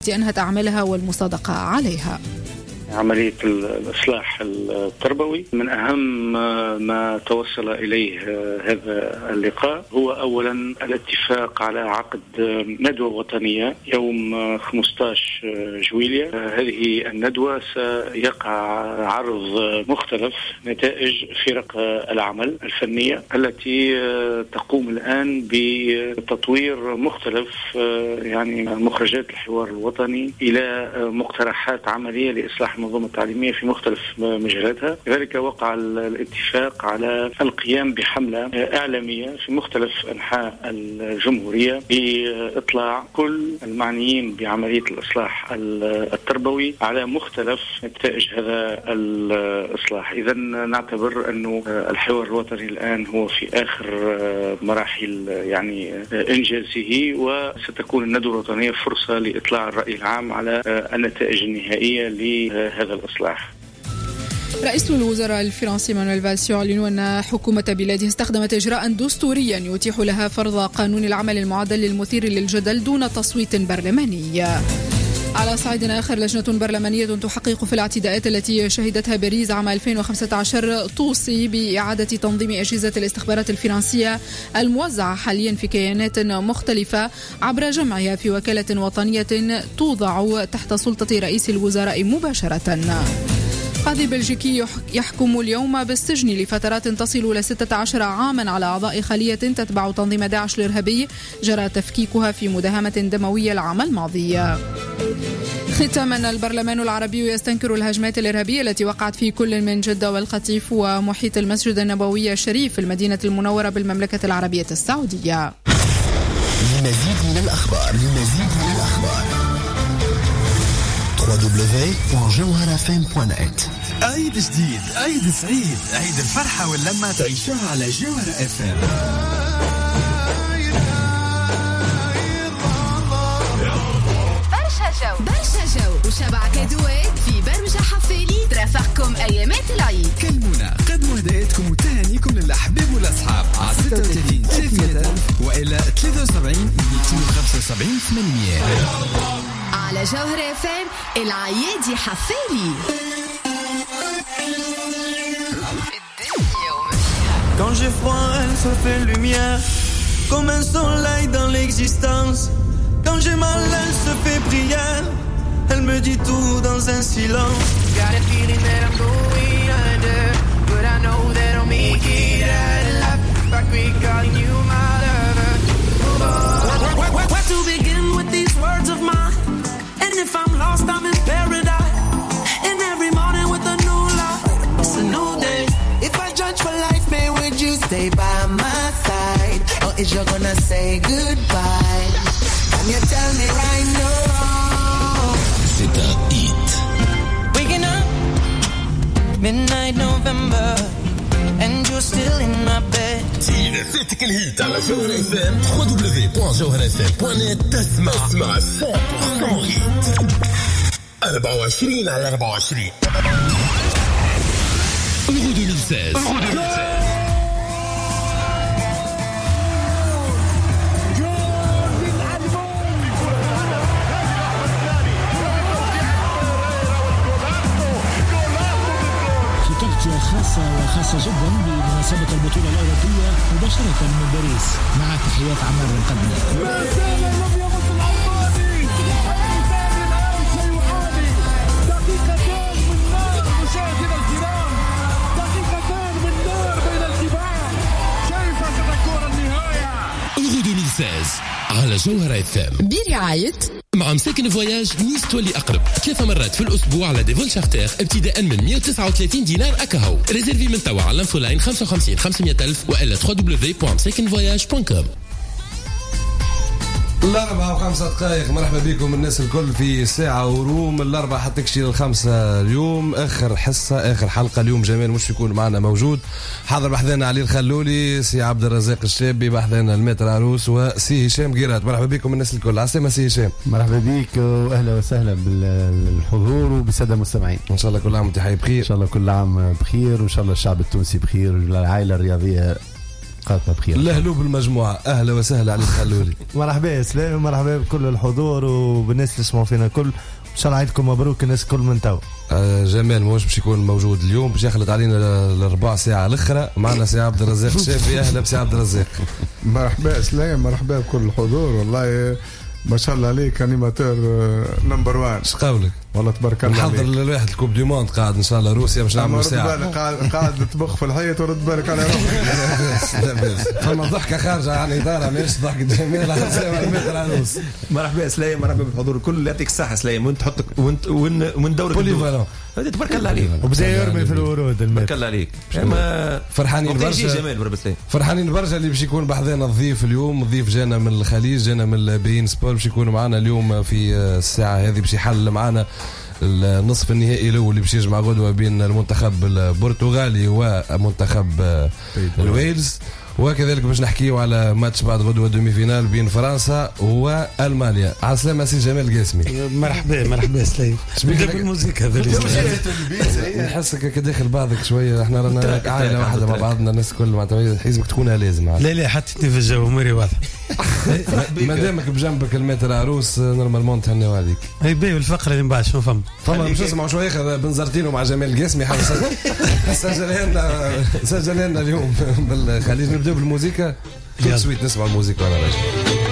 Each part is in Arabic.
أنهت أعمالها والمصادقة عليها. عملية الإصلاح التربوي من أهم ما توصل إليه هذا اللقاء هو أولا الاتفاق على عقد ندوة وطنية يوم 15 جويلية. هذه الندوة سيقع عرض مختلف نتائج فرق العمل الفنية التي تقوم الآن بتطوير مختلف يعني مخرجات الحوار الوطني إلى مقترحات عملية لإصلاح المنظومة التعليمية في مختلف مجالاتها. لذلك وقع الاتفاق على القيام بحملة إعلامية في مختلف أنحاء الجمهورية بإطلاع كل المعنيين بعملية الإصلاح التربوي على مختلف نتائج هذا الإصلاح. إذا نعتبر أنه الحوار الوطني الآن هو في آخر مراحل يعني إنجازه، وستكون الندوة الوطنية فرصة لإطلاع الرأي العام على النتائج النهائية لهذا الإصلاح. رئيس الوزراء الفرنسي مانويل فالس يعلن أن حكومة بلاده استخدمت إجراء دستوريا يتيح لها فرض قانون العمل المعدل المثير للجدل دون تصويت برلماني. على صعيد آخر، لجنة برلمانية تحقق في الاعتداءات التي شهدتها باريس عام 2015 توصي بإعادة تنظيم أجهزة الاستخبارات الفرنسية الموزعة حاليا في كيانات مختلفة عبر جمعها في وكالة وطنية توضع تحت سلطة رئيس الوزراء مباشرة. قاضي بلجيكي يحكم اليوم بالسجن لفترات تصل إلى 16 عاما على أعضاء خلية تتبع تنظيم داعش الإرهابي جرى تفكيكها في مداهمة دموية العام الماضي. ختاما، البرلمان العربي يستنكر الهجمات الإرهابية التي وقعت في كل من جدة والقطيف ومحيط المسجد النبوي الشريف في المدينة المنورة بالمملكة العربية السعودية. لمزيد من الأخبار www.jawharafm.net. عيد جديد، عيد سعيد، عيد الفرحة واللمة تعيشها على جوهر اف ام. برشا جو وشبعك دوات في برمجة حفالي ترافقكم أيامات العيد. كلمونا، قدموا هداياتكم وتهانيكم للأحباب والأصحاب على 36 300 وإلى 73 275 800 على جوهر اف ام. العيادي حفالي. Quand j'ai froid, elle se fait lumière, comme un soleil dans l'existence. Quand j'ai mal, elle se fait prière, elle me dit tout dans un silence. Got a feeling that I'm going under, but I know that I'll make it out alive. Like we calling you my lover. Where to begin with these words of mine? And if I'm lost, I'm in paradise. And every morning with a new life, it's a new day. If I judge for life, man, would you stay by my side? Or is you gonna say goodbye? Can you tell me right now? C'est un hit. Waking up, midnight November, and you're still in my bed. إذا فاتك الهيت على جوهر اف ام www.jawharafm.net تسمع 100% هيت 24 على 24. Euro 2016. خاصة جدا بمناسبة البطولة الأوروبية مباشرة من باريس، مع تحيات عمار المقدمة. ما زال الأبيض الألماني الثاني الآن سيحامي. دقيقتان من نار مشاهدينا الكرام، دقيقتان من نار بين الكبار. كيف ستكون النهاية؟ Euro 2016 على جوهر اف ام برعاية مع مساكن فواياج نيس تولي أقرب 3 مرات في الأسبوع على ديفول شارتر ابتداء من 139 دينار أكاهو. ريزيرفي من توا على الانفولاين 55 500 ألف وإلا www.msakinvoyage.com. 4:05. مرحبا بكم الناس الكل في ساعة وروم 4 حتى كشي 5 اليوم. آخر حصة آخر حلقة اليوم. جمال مش يكون معنا موجود. حاضر بحذانا علي الخلولي، سي عبد الرزاق الشابي، بحذانا المتر عروس، وسي هشام قيرات. مرحبا بكم الناس الكل. عسلامة سي هشام. مرحبا بك وأهلا وسهلا بالحضور وبالسادة المستمعين. إن شاء الله كل عام وانت حي بخير. إن شاء الله كل عام بخير، وإن شاء الله الشعب التونسي بخير، والعائلة الرياضية قاتنا بخير. الهلوب المجموعة أهلا وسهلا علي الخلولي. مرحبا سلام ومرحبا بكل الحضور وبالناس اللي يسمعوا فينا كل. إن شاء الله عيدكم مبروك الناس كل من تو. جمال موش باش يكون موجود اليوم باش يخلط علينا الربع ساعة الأخرى. معنا سي عبد الرزاق الشافي. أهلا بسي عبد الرزاق. مرحبا سلام مرحبا بكل الحضور. والله ما شاء الله عليك انيماتور نمبر 1. اش قولك؟ والله تبارك الله نحضر للواحد الكوب دي موند قاعد ان شاء الله روسيا باش نعمل ساعه قاعد تبخ في الحيط ورد بالك على روحك. لا باس فما ضحكه خارجه عن اطارها ماهيش ضحك جميل على المتر عنوس. مرحبا سلام مرحبا بالحضور الكل. يعطيك الصحه سلام وانت تحطك وين دورك بوليفالون. تبارك الله عليك وبدا يرمي في الورود. تبارك الله عليك. فرحانين برشا. فرحانين برشا اللي باش يكون بحذانا الضيف اليوم. الضيف جانا من الخليج جانا من بين سبور باش يكونوا معنا اليوم في الساعه هذه باش يحل معنا النصف النهائي الاول اللي باش يجمع غدوه بين المنتخب البرتغالي ومنتخب الويلز. وكذلك باش نحكيو على ماتش بعد غدوه دومي فينال بين فرنسا والمانيا. على السلامه سي جمال قاسمي. مرحبا سليم. نبدا بالموسيقى هذا نحسك داخل بعضك شويه. احنا رانا عائله واحده مع بعضنا الناس الكل معناتها حيزبك تكونها لازم. لا حطيتني في الجو اموري واضحه. ما دامك بجنبك المتر عروس نورمالمون تهنيو عليك. اي باهي الفقره اللي من بعد شنو فما مش اسمعوا شويه ياخذ بنزرتينو مع جمال قاسمي سجل لنا اليوم بالخليج. نبداو بالموسيقى سويت نسمع الموسيقى وانا راجع.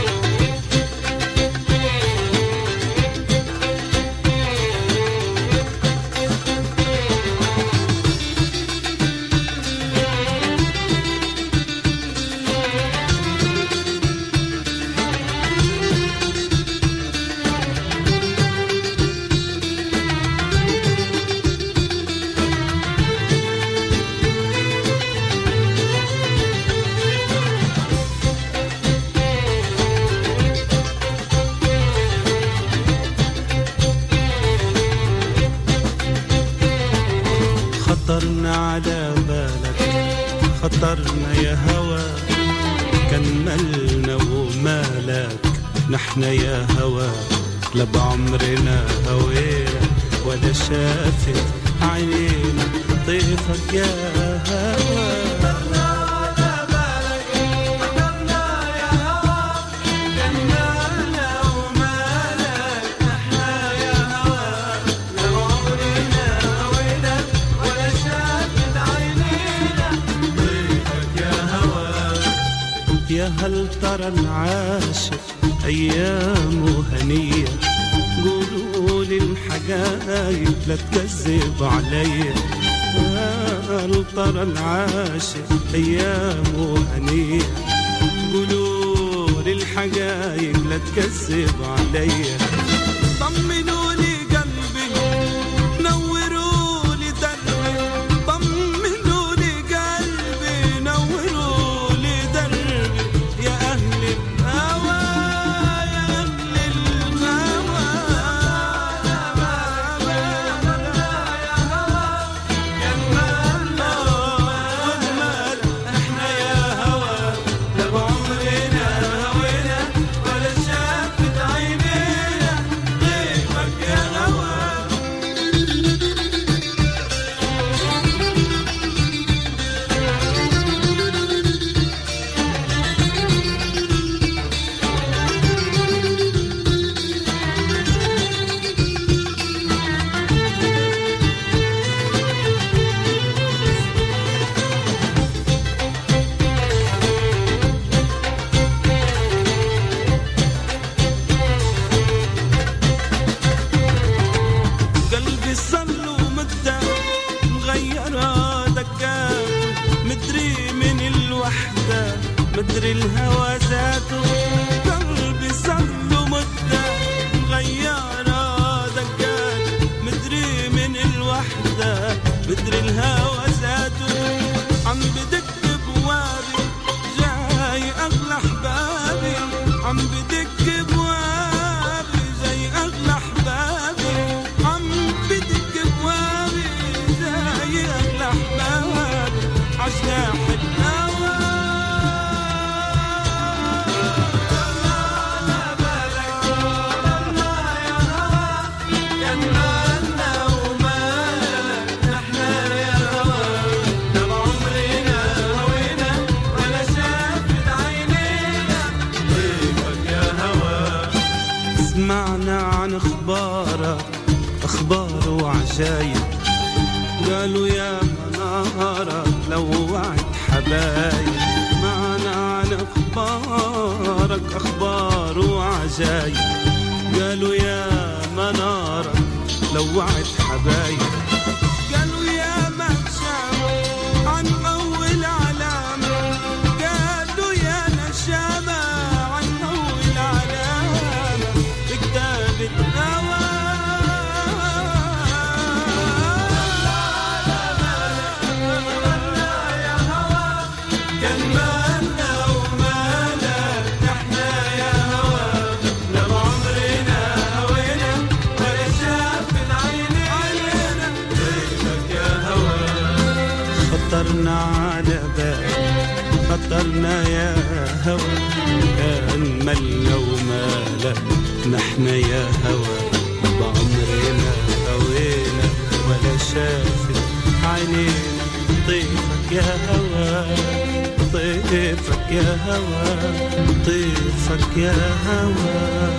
خطرنا على بالك خطرنا يا هوى كملنا ومالك نحن يا هوى لا بعمرنا هوينا ولا شافت عينينا طيفك يا هوى. يا هل ترى العاشق أيامه هنية قولوا لي الحقايق لا تكذب عليا. هل ترى العاشق أيامه هنية قولوا لي الحقايق لا تكذب عليا. طمنوا لي قلبي نوروا لي دربي طمنوا لي قلبي نوروا لي دربي يا أهل الهوى يا أهل الهوى يا مالنا وجمال احنا يا هوى لا بعمرنا هوينا ولا شافت عينينا غيرك يا هوى. قلبي صلو مدة مغيرة دقات مدري من الوحدة مدري الهوى ذاته. قلبي صلو مدة مغيرة دقات مدري من الوحدة مدري الهوى ذاته. عم بدق بوابي جاي أغلى أحبابي عم بدق بوابي جاي أغلى أحبابي عم بدق بوابي جاي أغلى أحبابي عجناح الهوى منارة أخبار وعجايب قالوا يا منارة لوعت حبايب معنا عن أخبارك أخبار وعجايب قالوا يا منارة لوعت حبايب قالوا يا مهشامة عن أول علامة قالوا يا نشامة عن أول علامة بكتاب الهوى خطرنا على بال خطرنا يا هوى كان ملا ومالا نحن يا هوى بعمرنا هوينا ولا شافت عينينا طيفك يا هوى طيفك يا هوى طيفك يا هوى.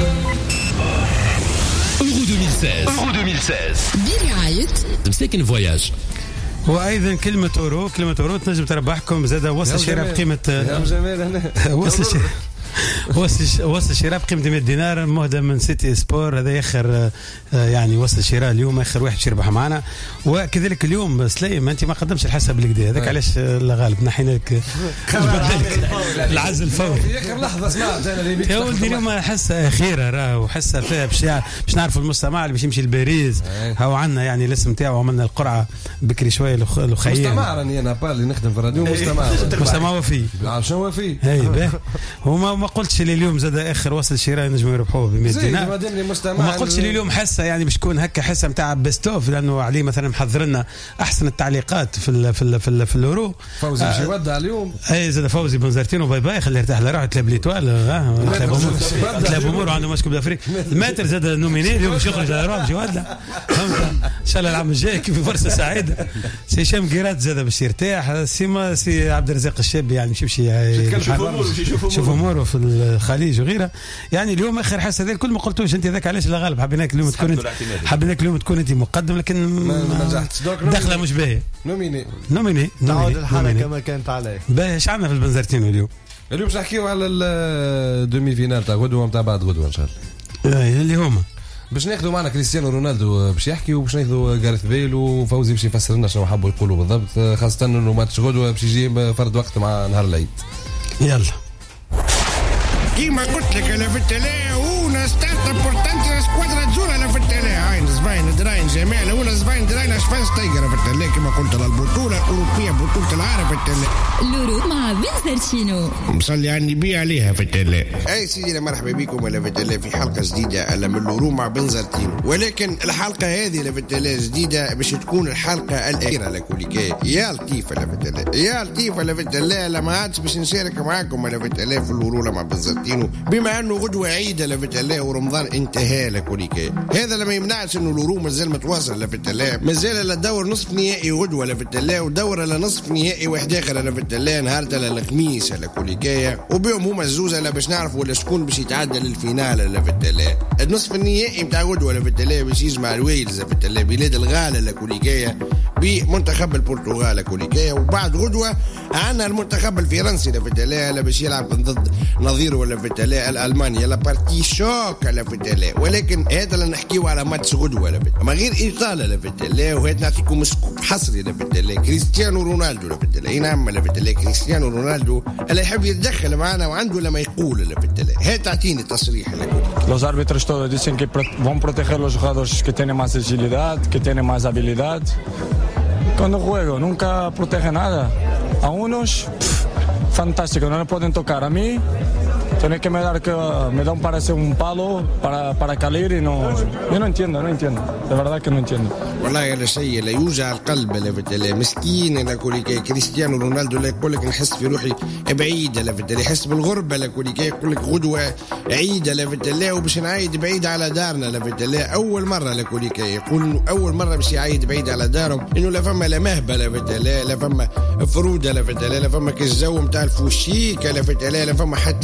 Euro 2016 برعاية مساكن فواياج. وايضا كلمه اورو تنجم تربحكم زاد وصل شراء بقيمه وصل شراء بقيمه 100 دينار مهدى من سيتي سبور. هذا اخر يعني وصل شراء اليوم اخر واحد يربح معنا. وكذلك اليوم سليم انت ما قدمش الحساب بالكدا هذاك علاش غالب نحينا لك العزل الفوري اخر لحظه سمعت انا يا ولدي اليوم حصه اخيره راه وحصه فيها باش نعرفوا المستمع اللي باش يمشي لباريس هاو عندنا يعني الاسم تاعو عملنا القرعه بكري شويه لخير مستمع راني انا اللي نخدم في الراديو مستمع وفي شنو وفي اي وما قلتش لي اليوم زاد اخر وصل شراء نجموا يربحوه ب 100 دينار وما قلتش لي اليوم حصه يعني باش تكون هكا حصه نتاع بيستوف لانه عليه مثلا محضر لنا احسن التعليقات في الاورو. فوزي باش يودع اليوم اي زاد فوزي بنزرتين باي باي خليه يرتاح لروحه تلعب ليتوال تلعب امور عنده مشكل بافريقيا الماتر زاد نوميني اليوم باش يخرج على روحه باش يودع ان شاء الله العام الجاي كيف فرصه سعيده. سي هشام قيرات زاد باش يرتاح سي عبد الرزاق الشابي يعني مش يمشي شوف اموره في الخليج وغيرها. يعني اليوم اخر حاسه هذا الكل ما قلتوش انت ذاك علاش لا غالب حبيناك اليوم تكون انت مقدم لكن ما نجحتش داخله مش باهيه نوميني تعود الحركه ما كانت عليه باهي. ايش عندنا في البنزرتينو اليوم باش نحكيو على الدومي فينال تاع غدوه نتاع بعد غدوه ان شاء الله اللي هما باش ناخذوا معنا كريستيانو رونالدو باش يحكي وباش ناخذوا غارث بيل وفوزي باش يفسر لنا شنو حبوا يقولوا بالضبط خاصه انه ماتش غدوه باش يجي فرد وقت مع نهار العيد. يلا كيما قلت لك انا في التلا una stata importante la squadra azzurra la Fertile Heinz Svein Drain جميع una Svein Drain اشفاس تايجر في التلا كما قلت البطوله الاوروبيه بطوله العالم في التلا لورو مع بنزرتينو مصلي على النبي عليها في التلا. اي سيدي مرحبا بكم ولا في التلا في حلقه جديده من لورو مع بنزرتينو. ولكن الحلقه هذه في التلا جديده باش تكون الحلقه الاخيره لكوليكاي. يا لطيفه لا في التلا يا لطيفه لا في التلا لما عادش باش نشارك معاكم ولا في التلا في اللورو مع بنزرتينو بما انه غدوه عيده لفت الله ورمضان انتهى لكوليكاي. هذا لما يمنعش انه الورو مازال متواصل لفت الله مازال لدور نصف نهائي غدوه لفت الله ودور لنصف نهائي واحد اخر لفت الله نهار الخميس لكوليكاي وبهم هما الزوزه باش نعرفوا ولا شكون باش يتعدى للفينال لفت الله. النصف النهائي نتاع غدوه لفت الله باش يجمع الويلز لفت الله بلاد الغاله لكوليكاي بمنتخب البرتغال لكوليكاي وبعد غدوه عندنا المنتخب الفرنسي لفت الله باش يلعب ضد نظيره ولا في الألمانيا لا بارتي شوك على فتلة. ولكن هذا اللي نحكيو على ماتش غدوة لفتلة ما غير إيطاليا لفتلة وهذا نعطيكم سكوب حصري لفتلة كريستيانو رونالدو لفتلة. نعم لفتلة كريستيانو رونالدو اللي يحب يتدخل معنا وعنده لما يقول لفتلة. هذا تعطيني تصريح لكم. Los árbitros todos dicen que vão proteger los jugadores que tienen más agilidad, que tienen más habilidad. Cuando juego nunca protege nada. A unos fantástico, no le pueden tocar. A mí tiene que me da un parece un palo para caer y no yo no entiendo de verdad que no entiendo. والله هذا شيء لا يوجع القلب لا مسكين انا كوليكاي كريستيانو رونالدو لا يقول لك نحس في روحي بعيده لا يحس بالغربه لا كوليكاي يقول لك غدوه عيده لا وباش نعيد بعيد على دارنا لا اول مره لا كوليكاي يقول اول مره باش يعيد بعيد على دارهم انه لا فما لا مهبه لا فما فروده لا فما كالجو نتاع الفوشيك لا فما حتى شيء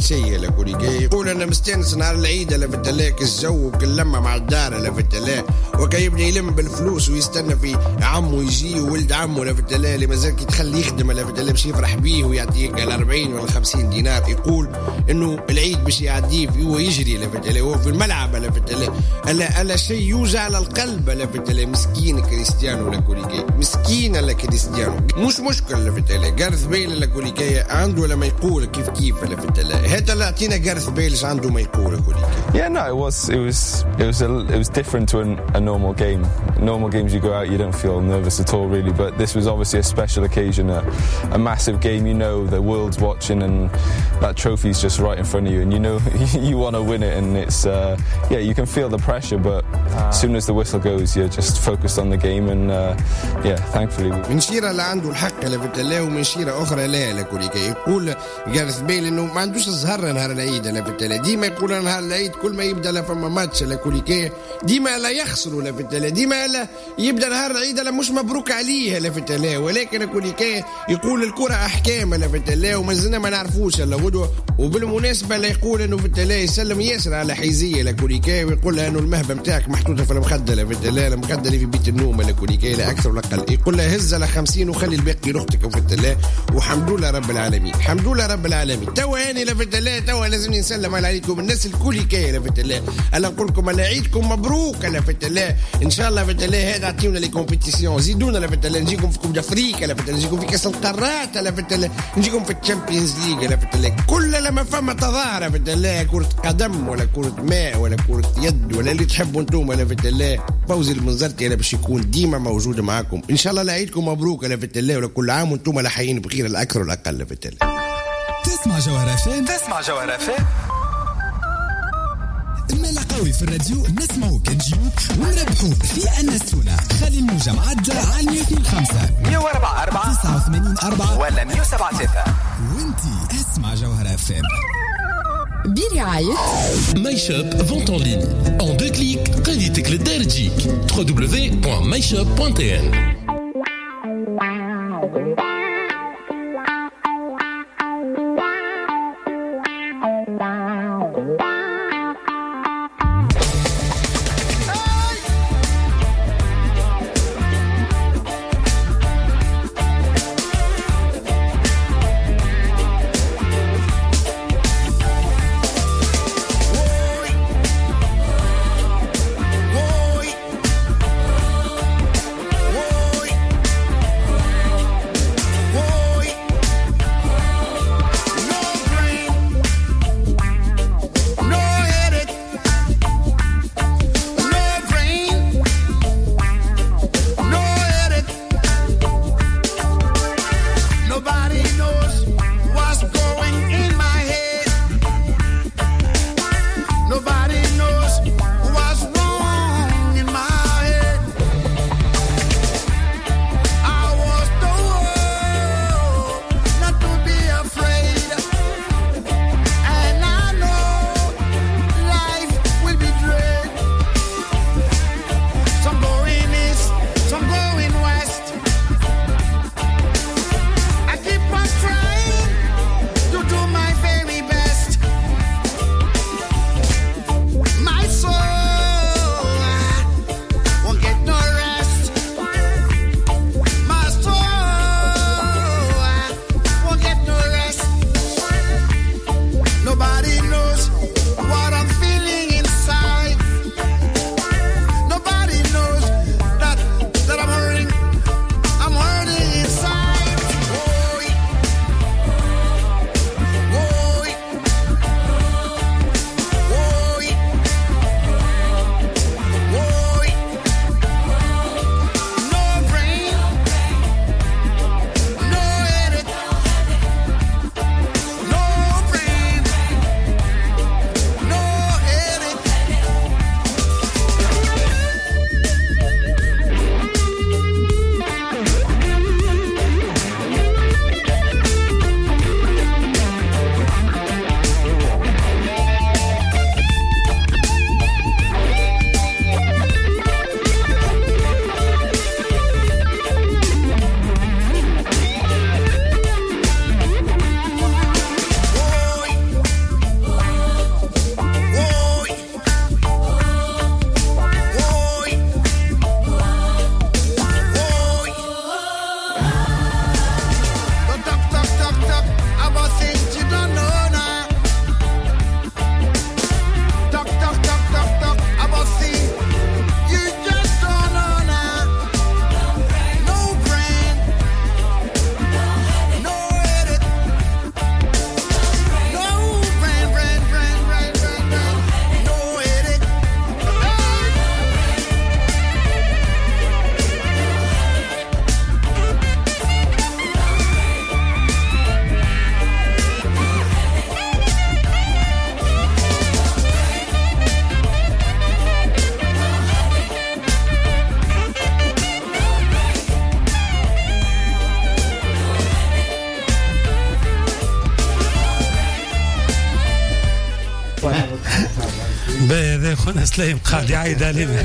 لكوليكي. يقول انا مستانس نهار العيد لا فتلاك الجو وكل لمه مع الدار لا فتلا، وكيبدا يلم بالفلوس ويستنى في عمه يجي وولد عمه لا فتلا اللي مازال كي تخليه يخدم لا فتلا باش يفرح بيه ويعطيك على 40 ولا 50 دينار. يقول انه العيد باش يعديه هو يجري لا فتلا، هو في الملعب لا فتلا، الا شيء يوجع على القلب لا فتلا. مسكين كريستيانو لا كوليكي، مسكين لا كريستيانو، مش مشكل لا فتلا. جارث بيل لا كوليكي عنده لما يقول كيف لا فتلا. هذا اللي عطينا جارث بيل عنده ما يقول كوليكي. Yeah, no, it was different to a normal game. Normal games you go out, you don't feel nervous at all really, but this was obviously a special occasion, a massive game. You know the world's watching and that trophy's just right in front of you, and you know you want to win it, and it's yeah, you can feel the pressure, but as soon as the whistle goes, you're just focused on the game, and yeah, thankfully. من شيرة اللي عنده الحق لفتلا ومن شيرة أخرى لا لكوليكا. يقول جارث بيل إنه ما عندوش الزهر نهار العيد لفتلا، ديما يقول نهار العيد كل ما يبدا لا فما ماتش لكوليكا ديما لا يخسروا لفتلا، ديما لا يبدا نهار العيد لا مش مبروك عليه لفتلا. ولكن كوليكا يقول الكرة أحكام لفتلا ومازلنا ما نعرفوش الا غدوة. وبالمناسبة لا يقول إنه فتلا يسلم ياسر على حيزية لكوليكا ويقول لها إنه المهبة متاعك محطوطة في المخدة لفتلا، المخدة اللي في بيت النوم لكوليكا لا أكثر ولا أقل. يقول لها هز على 50 وخلي الباقي لأختك وفتلا، وحمد لله رب العالمين، الحمد لله رب العالمين. توا هاني لفتلا، توا لازم نسلم عليكم الناس الكوليكا لفتلا. ألا نقول لكم على عيدكم مبروك لفتلا. إن شاء الله فتلا هذا عطيونا لي كومبيتيسيون، زيدونا لفتلا، نجيكم في كوب أفريقيا لفتلا، نجيكم في كأس القارات لفتلا، نجيكم في الشامبيونز ليج لفتلا. كل لما فما تظاهرة فتلا، كرة قدم ولا كرة ماء ولا كرة يد ولا اللي تحبوا انتم لفتلا، فوزي المنزرتي باش يكون ديما موجود معاكم. إن شاء الله لعيدكم مبروك لفتلا، ولا كل عام وانتم لحيين بخير الأكثر والأقل لفتلا. تسمع جوهرة فين؟ تسمع جوهرة فين؟ الملا قوي في الراديو نسمعوك نجيوك ونربحوك في أنستونا. خلي الموجة معدلة على 105 104 89 4 ولا 107 3 وانتي اسمع جوهرة فين برعاية MyShop vente en ligne. En 2 clics, قضيتك للدار تجيك. www.myshop.tn. Boy, هذا خونا سليم قاعد يعيد علينا.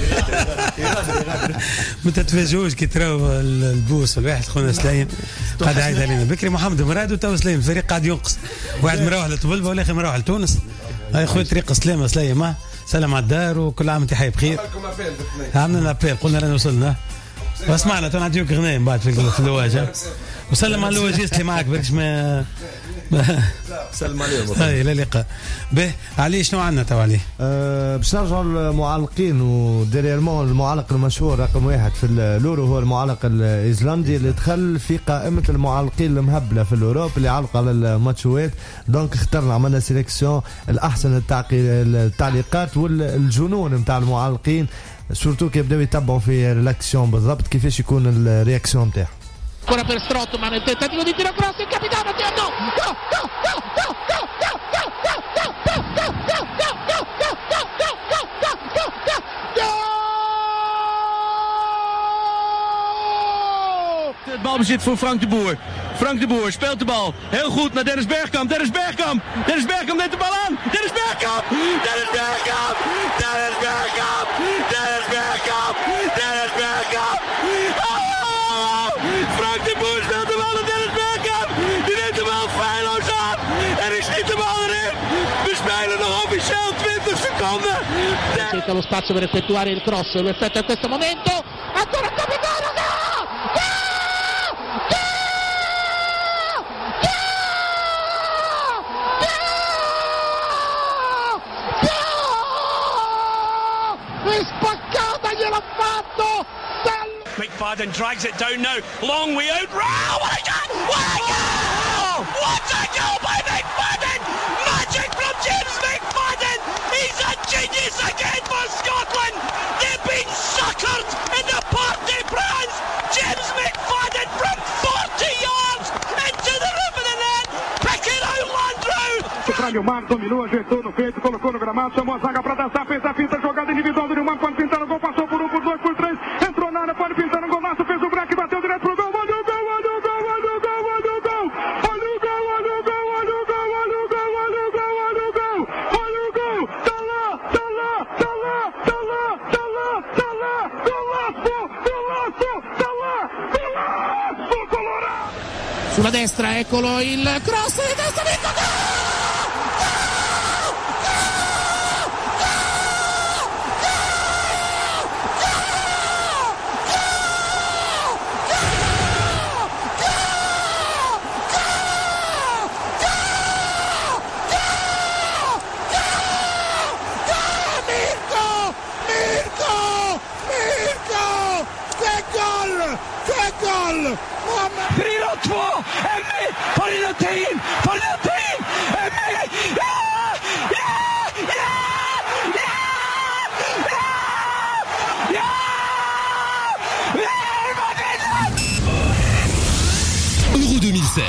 ما تتفاجئوش كي تراو البوس الواحد خونا سليم قاعد يعيد علينا. بكري محمد مراد وتو سليم الفريق قاعد ينقص، واحد مروح لطبلبه والاخر مروح لتونس. هاي خويا طريق سلامه سليم، سلام على الدار وكل عام وانت حي بخير. عملنا ابيل قلنا رانا وصلنا واسمعنا تو نعطيوك غنايه من بعد في اللواجه. وسلم على اللواجيست اللي معك باش ما سلم عليهم. هاي لا لقاء به. علي شنو عندنا تو علي؟ باش نرجعوا للمعلقين، وديريرمون المعلق المشهور رقم 1 في اليورو هو المعلق الايسلندي اللي دخل في قائمه المعلقين المهبله في الاوروب اللي علقوا على الماتشوات. دونك اخترنا عملنا سيليكسيون الاحسن التعليقات والجنون نتاع المعلقين، سورتو كي يبداو يتبعوا في الاكسيون بالضبط كيفاش يكون الرياكسيون نتاعهم. Ancora per Strootman nel tentativo di tiro cross, il capitano no! Het balbezit voor Frank de Boer. Frank de Boer speelt de bal heel goed naar Dennis Bergkamp. Dennis Bergkamp neemt de bal aan. Dennis Bergkamp! Dennis Bergkamp! Dennis Bergkamp! Dennis Bergkamp! Dennis Bergkamp! Frank de Boer speelt de bal naar Dennis Bergkamp. Die neemt de bal feilloos aan. En is niet de bal erin. We spelen nog officieel 20 seconden. Cerca lo spazio per effettuare il cross. Lo effettua in questo momento. Ancora capitano. McFadden drags it down now. Long way out. Wow, what a goal! What a goal! What a goal by McFadden! Magic from James McFadden! He's a genius again for Scotland! They've been suckered in the Parc des Princes! James McFadden from 40 yards into the roof of the net! Picking out Landreau! O Mar dominou, ajeitou no peito, colocou no gramado, chamou a zaga pra dançar, fez a finta, jogada individual do Nilmar, pode pintar no gol, passou por 1, por 2, por 3, entrou na área, pode pintar no golaço, fez o break, bateu direto pro gol, olha o gol, olha o gol, olha o gol, olha o gol, olha o gol, olha o gol, olha o gol, olha o gol, olha o gol, olha o gol, olha o gol, tá lá, tá lá, tá lá, tá lá, tá lá, tá lá, golaço, golaço, tá lá, golaço, Colorado! Sulla destra, eccolo il cross di testa, Euro 2016.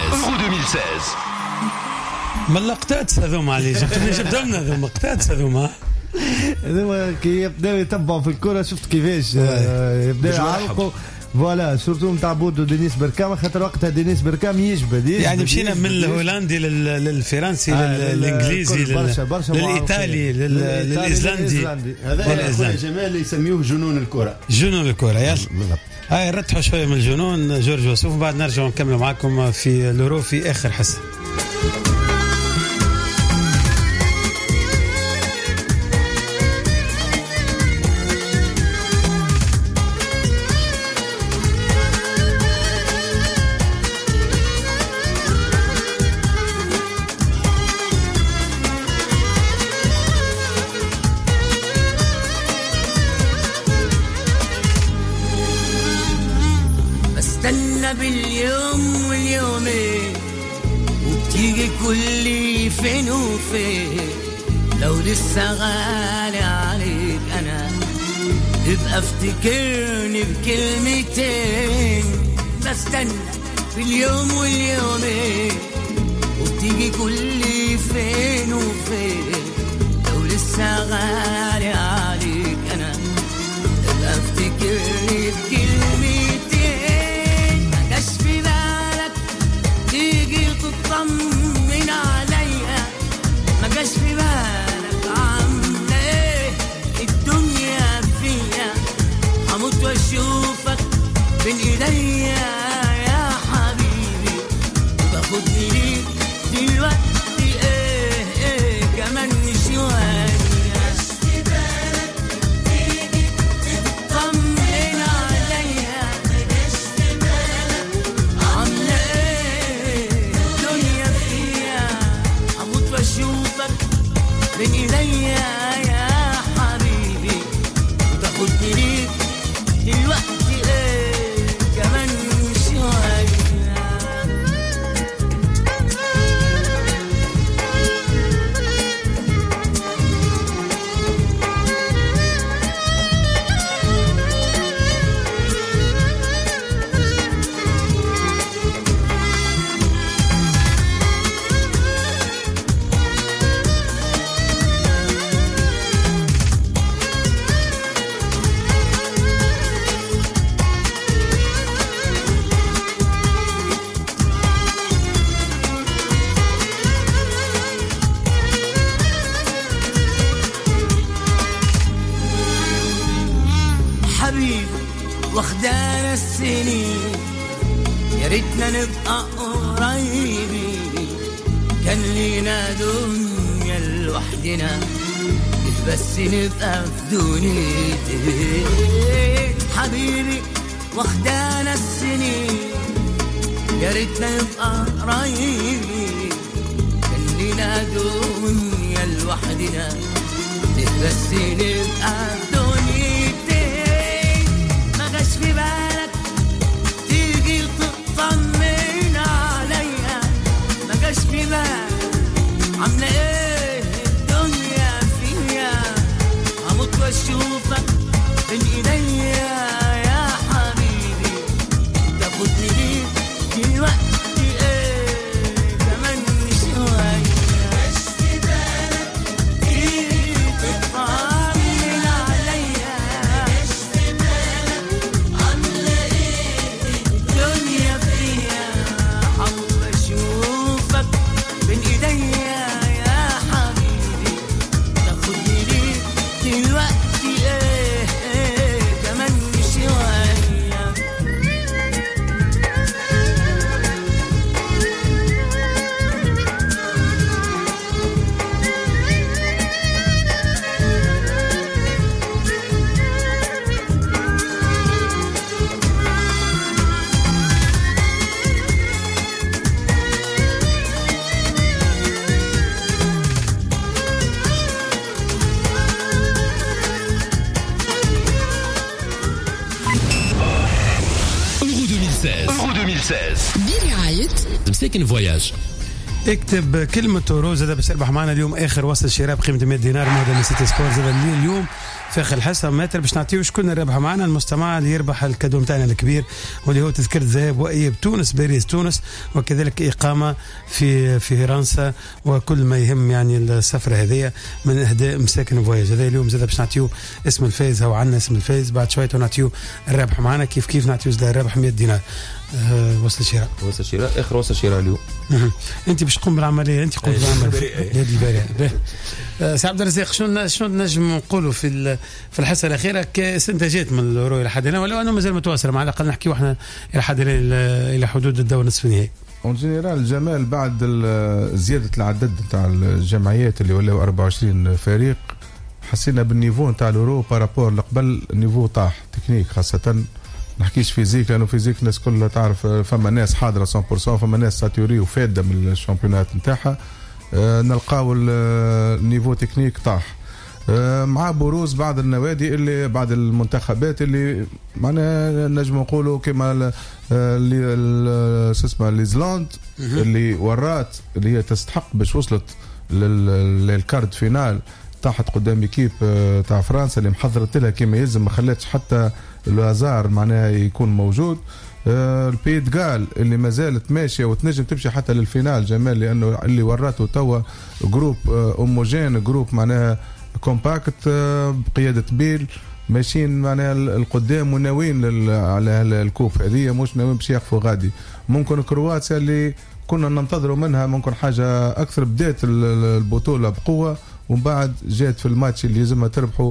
ما اللقطات هذوما علي جبت لنا هذوما لقطات هذوما كي يبداو يتبعوا في الكرة شفت كيفاش يبداو يعلقوا فوالا سورتو نتاع بودو دينيس بركام خاطر وقتها دينيس بركام يجبد يعني مشينا من الهولندي للفرنسي للانجليزي للايطالي للايسلندي. هذا جمال يسميوه جنون الكرة. جنون الكرة يلا هاي نرتحوا شويه من الجنون جورج وسوف بعد نرجع نكمل معكم في اليورو في اخر حصه. باليوم واليومين وبتيجي كل فين وفين لو لسه غالي عليك انا ابقى افتكرني بكلمتين بستنى باليوم واليومين وبتيجي كل فين وفين لو لسه غالي عليك انا ابقى افتكرني بكلمتين في بالك تيجي تطمن عليا ما جاش في بالك عامله ايه اموت واشوفك بين ايديا يا حبيبي وتاخدني ليك دلوقتي ايه كمان شويه بين ايديا يا حبيبي وتاخدني ليك دلوقتي ايه كمان شويه واخدانا السنين يا ريتنا نبقى قريبين كان لينا دنيا لوحدنا بس نبقى في دنيتين حبيبي واخدانا السنين يا ريتنا نبقى قريبين كان لينا دنيا لوحدنا بس نبقى في دنيتين ما جاش في بالك تيجي تطمن عليا ما جاش في بالك عامله ايه الدنيا فيها هموت واشوفك بين ايديا يا حبيبي تاخدني ليك دلوقتي ايه كمان شويه مش في بالك تيجي تطمن عليا مش في بالك عامله ايه الدنيا فيها هموت واشوفك بين ايديا يا حبيبي تاخدني ليك دلوقتي ايه كمان شويه Euro 2016 برعاية مساكن فواياج. اكتب كلمة اورو زاد باش تربح معنا اليوم اخر وصل شراء بقيمة 100 دينار موضة من سيتي سبور زاد اليوم في اخر الحصة متر باش نعطيو شكون الرابح معنا المستمع اللي يربح الكادو نتاعنا الكبير واللي هو تذكرة ذهاب واياب تونس باريس تونس وكذلك اقامة في فرنسا وكل ما يهم يعني السفرة هذه من اهداء مساكن فواياج. هذا اليوم زاد باش نعطيو اسم الفايز هو عندنا اسم الفايز بعد شوية نعطيو الرابح معنا كيف نعطيو زاد الرابح 100 دينار وصل شراء اخر وصل شراء اليوم. انت باش تقوم بالعمليه انت قمت بالعمليه هذه البارحه. سي عبد الرزاق شنو نجم نقولوا في الحصه الاخيره كاستنتاجات من اليورو الى حد الان ولا انه مازال متواصل مع الاقل نحكيو احنا الى حد الان الى حدود الدور نصف النهائي. اون جينيرال الجمال بعد زياده العدد نتاع الجمعيات اللي ولاو 24 فريق حسينا بالنيفو نتاع اليورو بارابور اللي قبل النيفو طاح تكنيك خاصه نحكيش فيزيك لانه فيزيك الناس كلها تعرف فما ناس حاضره 100% فما ناس ساتوري وفاده من الشامبيونات نتاعها نلقاو النيفو تكنيك طاح مع بروز بعض النوادي اللي بعض المنتخبات اللي معناها نجم نقولوا كما اسمها نيوزيلاند اللي ورات اللي هي تستحق باش وصلت للكارد فينال طاحت قدام ايكيب تاع فرنسا اللي محضرت لها كما يلزم ما خلاتش حتى الهزار معناها يكون موجود. البيت قال اللي ما زالت ماشيه وتنجم تمشي حتى للفينال جمال لانه اللي وراته توا جروب اوموجين جروب معناها كومباكت بقياده بيل ماشيين معناها القدام وناويين على الكوب هذه مش ناويين باش يخفوا غادي. ممكن كرواتيا اللي كنا ننتظروا منها ممكن حاجه اكثر بدات البطوله بقوه ومن بعد جات في الماتش اللي لازمها تربحوا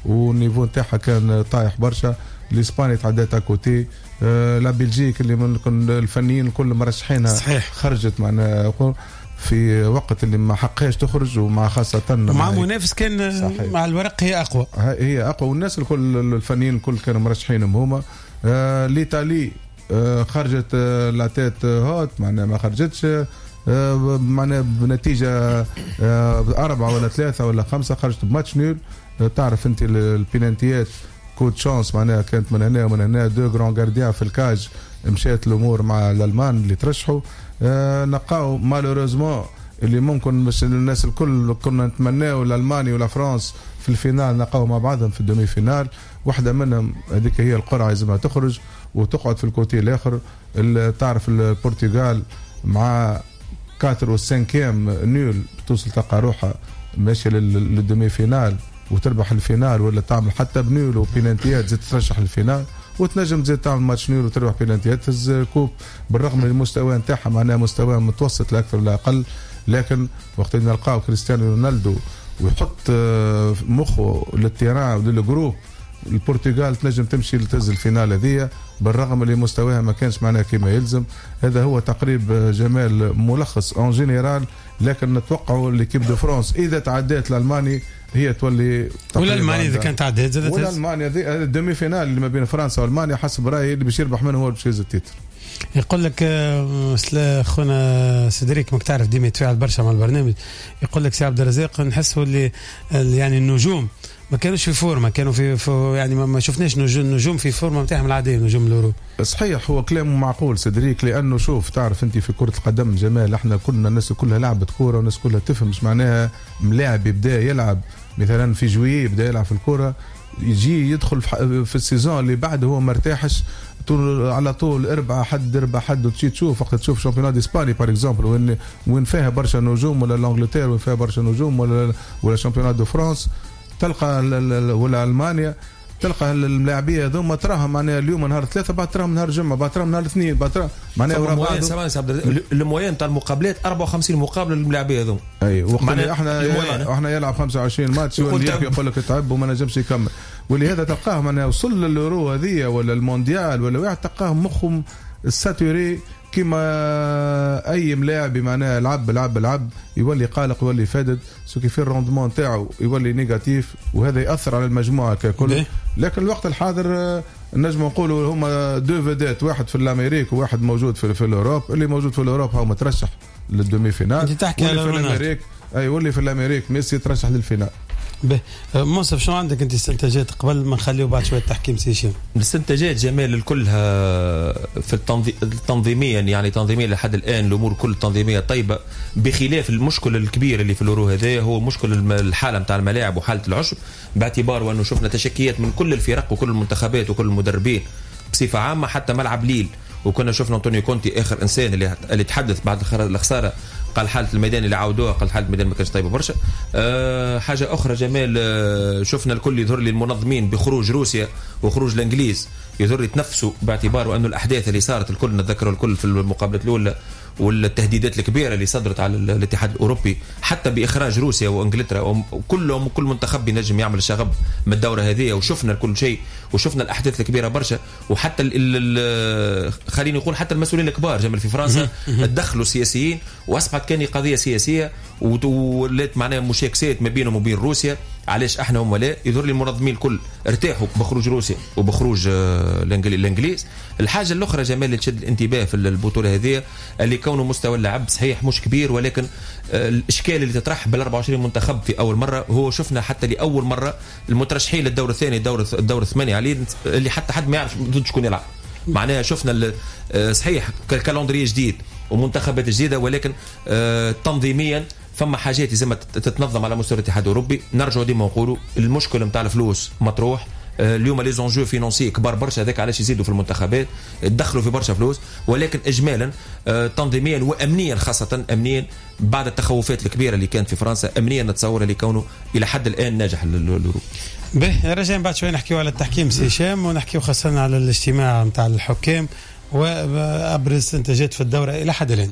والنيفو نتاعها كان طايح برشا. الاسبانيا تعدات اكوتي، لا بلجيك اللي من الفنيين الكل مرشحينها صحيح خرجت معنا في وقت اللي ما حقهاش تخرج، ومع خاصة مع منافس كان صحيح. مع الورق هي أقوى والناس الكل الفنيين الكل كانوا مرشحينهم هما. الإيطالي خرجت لاتيت هوت معناها ما خرجتش معناها بنتيجة 4 ولا 3 ولا 5 خرجت بماتش نول. تعرف انت البينانتيات كود شانس معناها كانت من هنا ومن هنا. 2 جران جارديان في الكاج مشات الامور مع الالمان اللي ترشحوا. نقاو مالوروزمون اللي ممكن مش الناس الكل كنا نتمناو الالماني ولا فرنسا في الفينال نقاو مع بعضهم في الدومي فينال. واحده منهم هذيك هي القرعه لازمها تخرج وتقعد في الكوتي الاخر. تعرف البرتغال مع 4 و5 نول توصل تلقى روحها ماشيه للدومي فينال وتربح الفينال، ولا تعمل حتى بنول وبينانتيات زي ترشح الفينال، وتنجم زي تعمل ماتش نول وتربح بينانتيات تهز الكوب. بالرغم من المستوى نتاعها معناها مستوى متوسط لا اكثر ولا اقل، لكن وقت نلقاو كريستيانو رونالدو ويحط مخه للتيران وللجروب البرتغال تنجم تمشي لتهز الفينال هذيا، بالرغم اللي مستواها ما كانش معناها كما يلزم. هذا هو تقريب جمال ملخص اون جينيرال. لكن نتوقعوا ليكيب دو فرانس اذا تعدات الالماني هي تولي، ولا المانيا اذا كانت تعدات ولا المانيا الدومي فينال اللي ما بين فرنسا والمانيا حسب رايي اللي باش يربح منه هو باش يهز التيتر. يقول لك خونا سيدريك ماك تعرف ديما يتفاعل برشا مع البرنامج. يقول لك سي عبد الرزاق نحسوا اللي يعني النجوم ما كانوش في فورما، كانوا في يعني ما شفناش نجوم في فورما نتاعهم العاديه نجوم الأورو. صحيح هو كلام معقول سيدريك، لانه شوف تعرف انت في كره القدم جمال احنا كلنا الناس كلها لعبت كوره والناس كلها تفهم مش معناها ملاعب يبدا يلعب مثلا في جويي يبدا يلعب في الكوره يجي يدخل في السيزون اللي بعده هو مرتاحش على طول اربع حد وتجي تشوف وقت تشوف شامبيونات اسباني بار اكزومبل وين فيها برشا نجوم، ولا الانجلتير وين فيها برشا نجوم، ولا شامبيونات دو فرانس تلقى ولا المانيا تلقى الملاعبيه هذوما تراهم معناها اليوم نهار 3 بعد تراهم نهار جمعه بعد تراهم نهار 2 بعد تراهم معناها الموين تاع المقابلات 54 مقابله للملاعبيه هذوما. اي احنا يلعب 25 ماتش يقول لك تعب وما نجمش يكمل، ولهذا تلقاه معناها وصل لليورو هذيا ولا المونديال ولا واحد تلقاهم مخهم ساتوري كما اي ملاعب معناها لعب يولي قلق يولي فادد سو كيف الروندمون تاعو يولي نيجاتيف، وهذا ياثر على المجموعه ككل. لكن الوقت الحاضر نجم نقولوا هما 2 فيدات، واحد في الامريك وواحد موجود في الاوروب. اللي موجود في الاوروب هو مترشح للدومي فينال، انت تحكي على الامريك واللي في الامريك ميسي ترشح للفينال. منصف شنو عندك انت استنتاجات قبل ما نخليو بعد شويه تحكيم سيشن؟ الاستنتاجات جمال كلها في تنظيميا يعني تنظيميا لحد الان الامور كل تنظيميه طيبه، بخلاف المشكل الكبير اللي في اليورو هذا هو مشكل الحاله نتاع الملاعب وحاله العشب، باعتبار وانه شفنا تشكيات من كل الفرق وكل المنتخبات وكل المدربين بصفه عامه، حتى ملعب ليل وكنا شفنا أنطونيو كونتي اخر انسان اللي تحدث بعد الخساره قال حاله الميدان اللي عاودوها، قال حاله الميدان ما كانش طيبه برشا. حاجه اخرى جمال شفنا الكل يظهر لي المنظمين بخروج روسيا وخروج الانجليز يظهر يتنفسوا، باعتبار انه الاحداث اللي صارت الكل نتذكروا الكل في المقابلات الاولى والتهديدات الكبيره اللي صدرت على الاتحاد الاوروبي حتى باخراج روسيا وانجلترا وكلهم كل منتخب ينجم يعمل شغب من الدوره هذه، وشفنا كل شيء وشفنا الاحداث الكبيره برشا، وحتى خليني نقول حتى المسؤولين الكبار جمال في فرنسا تدخلوا سياسيين واصبحت كان قضيه سياسيه ولات معناها مشاكسات ما بينهم وبين روسيا. علاش احنا هم لا يظهر لي المنظمين الكل ارتاحوا بخروج روسيا وبخروج الانجليز. الحاجه الاخرى جمال اللي تشد الانتباه في البطوله هذه اللي كونه مستوى اللعب صحيح مش كبير، ولكن الاشكال اللي تطرح بال 24 منتخب في اول مره هو شفنا حتى لاول مره المترشحين للدور الثاني الدور 8 عليه اللي حتى حد ما يعرف ضد شكون يلعب، معناها شفنا صحيح كالندري جديد ومنتخبات جديده، ولكن تنظيميا فما حاجات لازم تتنظم على مستوى الاتحاد الاوروبي. نرجعوا ديما نقولوا المشكل نتاع الفلوس مطروح اليوم، لي زونجو فينانسي كبار برشا، هذاك علاش يزيدوا في المنتخبات يدخلوا في برشا فلوس، ولكن اجمالا تنظيميا وامنيا خاصه امنيا بعد التخوفات الكبيره اللي كانت في فرنسا امنيا نتصور اللي كونه الى حد الان ناجح للأوروبي. به رجعنا بعد شويه نحكيو على التحكيم سي هشام، ونحكيو خاصه على الاجتماع نتاع الحكام وابرز استنتاجات في الدوره الى حد الان.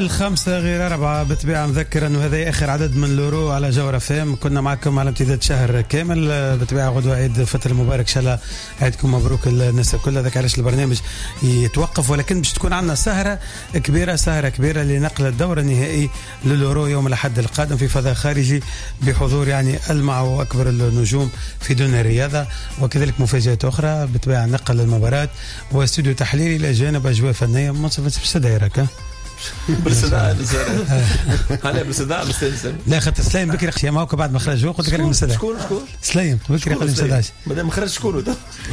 5 غير 4 بالطبيعة. نذكر أنه هذا آخر عدد من اليورو على جوهرة فام. كنا معكم على امتداد شهر كامل بالطبيعة. غدوة عيد فطر المبارك إن شاء الله، عيدكم مبروك الناس كلها. ذاك علاش البرنامج يتوقف، ولكن باش تكون عندنا سهرة كبيرة لنقل الدور النهائي لليورو يوم الأحد القادم في فضاء خارجي بحضور يعني ألمع وأكبر النجوم في دون الرياضة، وكذلك مفاجآت أخرى بالطبيعة. نقل المباراة واستوديو تحليلي إلى جانب أجواء فنية. منصف سدايرك بالصداع هلا بالصداع بالسلسل. لا خاطر سلايم بكري خشيه معك بعد ما خرج قلت لك من الصداع. شكون سلايم بكري قال لي صداش مادام خرج شكون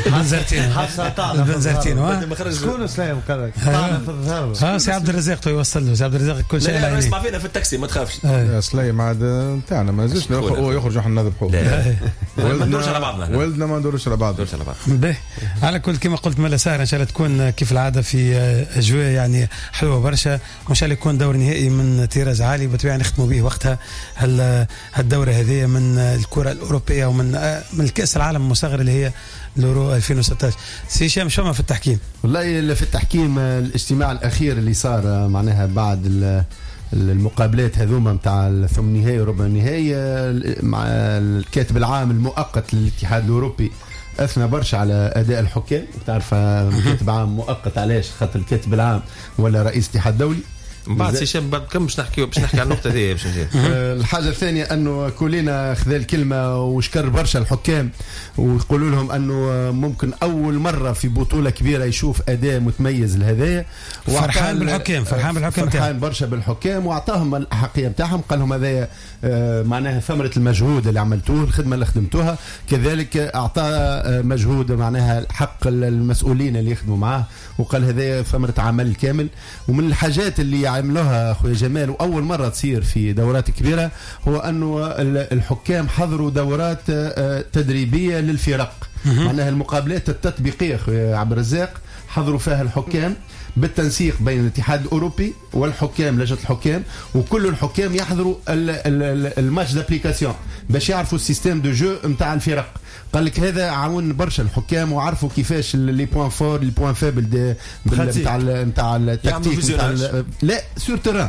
بنزرتينو مادام خرج شكون سلايم قال لك طعنا في الظهر. سي عبد الرزاق يوصل له. سي عبد الرزاق كل شيء لا اسمع فينا في التاكسي ما تخافش. يا سلايم عاد نتاعنا ما زلنا هو يخرج احنا نذبحوه. ما ندورش على بعضنا، ولدنا ما ندورش على بعض. باهي على كل كما قلت ملا سهره ان شاء الله تكون كيف العاده في اجواء يعني حلوه برشا، وان شاء الله يكون دور نهائي من طراز عالي بالطبيعه نختموا به وقتها هالدوره هذه من الكره الاوروبيه ومن الكاس العالم المصغر اللي هي اليورو 2016. سي هشام شو في التحكيم؟ والله في التحكيم الاجتماع الاخير اللي صار معناها بعد المقابلات هذوما نتاع الثمن نهائي وربع النهائي مع الكاتب العام المؤقت للاتحاد الاوروبي اثنى برشا على اداء الحكام. تعرف كاتب عام مؤقت علاش؟ خاطر الكاتب العام ولا رئيس الاتحاد الدولي. بعد سي شاب بعد كم باش نحكي على النقطه هذه باش نجي. الحاجه الثانيه انه كلنا خذ الكلمه وشكر برشا الحكام ويقولوا لهم انه ممكن اول مره في بطوله كبيره يشوف اداء متميز لهذايا. فرحان بالحكام فرحان برشا بالحكام واعطاهم الاحقيه نتاعهم. قال لهم هذايا معناها ثمره المجهود اللي عملتوه، الخدمه اللي خدمتوها، كذلك اعطى مجهود معناها حق المسؤولين اللي يخدموا معاه، وقال هذايا ثمره عمل كامل. ومن الحاجات اللي عملوها اخويا جمال واول مره تصير في دورات كبيره هو انه الحكام حضروا دورات تدريبيه للفرق. معناها المقابلات التطبيقيه اخويا عبد الرزاق حضروا فيها الحكام بالتنسيق بين الاتحاد الاوروبي والحكام لجنه الحكام، وكل الحكام يحضروا الماتش دابليكاسيون باش يعرفوا السيستم دو جو نتاع الفرق. قال لك هذا عاون برشا الحكام وعرفوا كيفاش لي بوين فور لي بوين فابل نتاع التكتيك لا سور تيران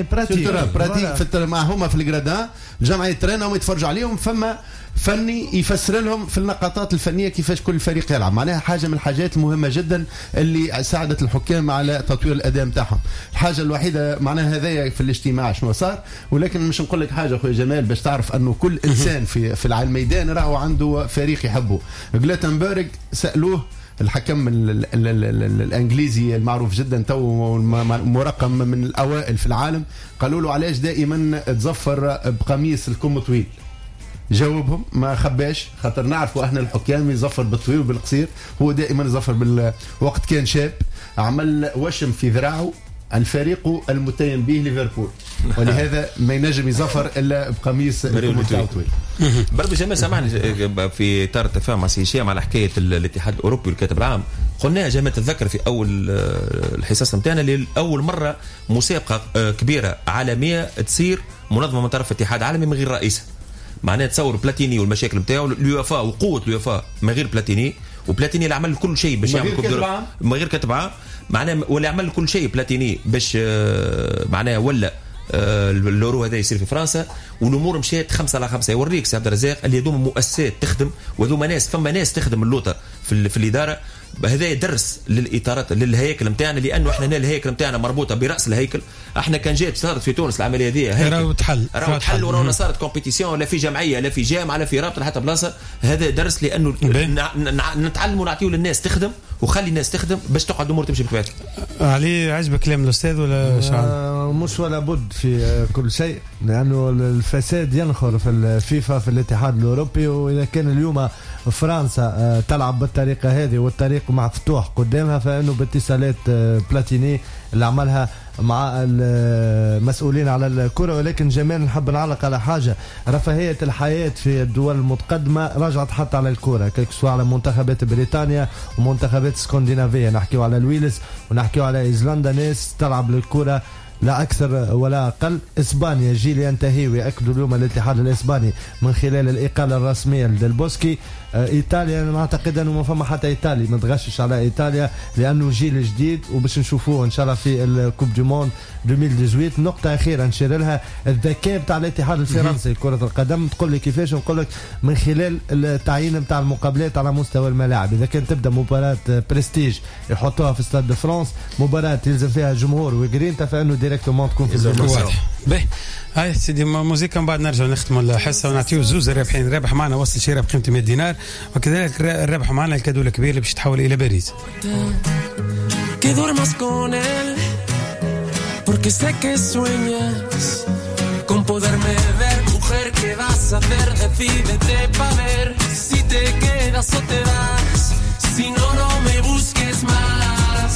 براتيك مع هما في الجرادان الجماعه يترينوا ويتفرجوا عليهم، فما فني يفسر لهم في النقاطات الفنيه كيفاش كل فريق يلعب. معناها حاجه من الحاجات المهمه جدا اللي ساعدت الحكام على تطوير الاداء نتاعهم. الحاجه الوحيده معناها هذايا في الاجتماع شنو صار، ولكن مش نقول لك حاجه اخويا جمال باش تعرف انه كل انسان في على الميدان راهو عنده فريق يحبه. جلاتنبرغ سالوه الحكم الانجليزي المعروف جدا تو مرقم من الاوائل في العالم، قالوا له علاش دائما تظفر بقميص الكم طويل؟ جاوبهم ما خباش خاطر نعرفوا احنا الحكام يظفر بالطويل وبالقصير، هو دائما يظفر وقت كان شاب عمل وشم في ذراعه الفريق المتيم به ليفربول، ولهذا ما ينجم يظفر الا بقميص طويل. بربي جمال سامحني في اطار التفاهم مع سي هشام على حكايه الاتحاد الاوروبي والكاتب العام. قلنا جمال تتذكر في اول الحصص نتاعنا لاول مره مسابقه كبيره عالميه تصير منظمه من طرف اتحاد عالمي من غير رئيسها. معناها تصور بلاتيني والمشاكل نتاعو اليوفا وقوه اليوفا من غير بلاتيني، وبلاتيني اللي عمل كل شيء باش يعمل من غير كاتب عام معناها، ولا عمل كل شيء بلاتيني باش معناها ولا اليورو هذا يصير في فرنسا، والامور مشات 5/5. يوريك سي عبد الرزاق اللي هذوما مؤسسات تخدم وهذوما ناس فما ناس تخدم اللوطه في الاداره. هذا درس للاطارات للهيكل نتاعنا، لانه احنا الهيكل نتاعنا مربوطه براس الهيكل. احنا كان جات صارت في تونس العمليه هذه راهو تحل ورانا صارت كومبيتيسيون، لا في جمعيه لا في جامعه لا في رابطه حتى بلاصه. هذا درس لانه نتعلموا نعطيو للناس تخدم وخلي الناس تخدم باش تقعد الامور تمشي بطبيعتها. علي عجبك كلام الاستاذ ولا شعر؟ مش ولا بد في كل شيء، لانه الفساد ينخر في الفيفا في الاتحاد الاوروبي. واذا كان اليوم فرنسا تلعب بالطريقه هذه والطريق مفتوح قدامها، فانه باتصالات بلاتيني اللي عملها مع المسؤولين على الكرة. ولكن جمال نحب نعلق على حاجة، رفاهية الحياة في الدول المتقدمة رجعت حتى على الكرة، كسوا على منتخبات بريطانيا ومنتخبات اسكندنافية. نحكيو على الويلز ونحكيو على ايسلندا، ناس تلعب للكرة لا أكثر ولا أقل. إسبانيا جيل ينتهي ويأكدوا اليوم الاتحاد الإسباني من خلال الإقالة الرسمية لديل بوسكي ايطاليا انا نعتقد انه ما فما حتى ايطالي ما تغشش على ايطاليا لانه جيل جديد وباش نشوفوه ان شاء الله في الكوب دو موند 2018. نقطه اخيره نشير لها الذكاء بتاع الاتحاد الفرنسي لكره القدم. تقول لي كيفاش؟ نقول لك من خلال التعيين بتاع المقابلات على مستوى الملاعب. اذا كان تبدا مباراه برستيج يحطوها في استاد فرانس، مباراه يلزم فيها جمهور وجرينتا، فانه ديريكتومون تكون في الزمالك. باهي هاي سيدي موسيقى من بعد نرجع نختموا الحصه ونعطيو زوز الرابحين. الرابح معنا وصل شراء بقيمه 100 دينار، وكذلك الرابح معنا الكادو الكبير اللي باش يتحول الى باريس. Que duermas con él, porque sé que sueñas con poderme ver. Mujer, ¿qué vas a hacer? Decídete pa' ver si te quedas o te vas. Si no, no me busques más.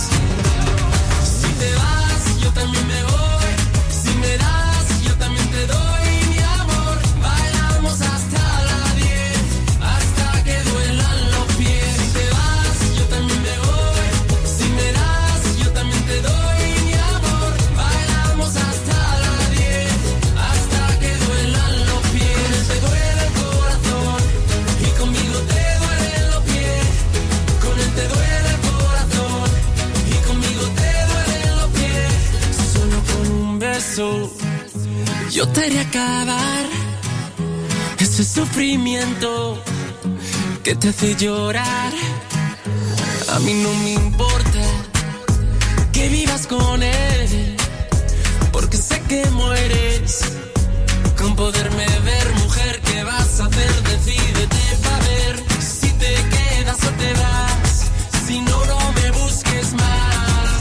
Si te vas, yo también me voy. Si me das, yo también te doy mi amor. Bailamos hasta la 10, hasta que duelan los pies. Si te vas, yo también me voy. Si me das, yo también te doy mi amor. Bailamos hasta la 10, hasta que duelan los pies. Te duele el corazón y conmigo te duelen los pies. Con él te duele el corazón y conmigo te duelen los pies. Solo con un beso yo te haré acabar ese sufrimiento que te hace llorar. A mí no me importa que vivas con él, porque sé que mueres con poderme ver. Mujer, ¿qué vas a hacer? Decídete pa' ver si te quedas o te vas. Si no, no me busques más.